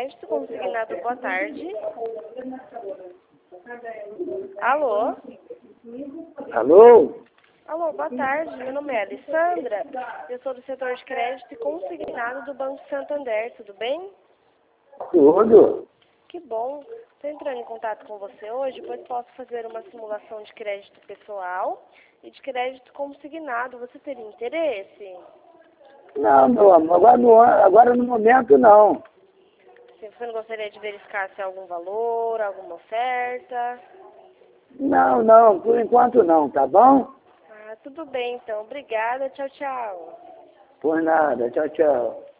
Crédito Consignado, boa tarde. Alô? Alô? Alô, boa tarde. Meu nome é Alessandra. Eu sou do setor de crédito consignado do Banco Santander. Tudo bem? Tudo? Que bom. Estou entrando em contato com você hoje, pois posso fazer uma simulação de crédito pessoal e de crédito consignado. Você teria interesse? Não, meu amor, agora no momento não. Se você não gostaria de verificar se há algum valor, alguma oferta? Não, por enquanto não, tá bom? Ah, tudo bem então. Obrigada. Tchau, tchau. Por nada, tchau, tchau.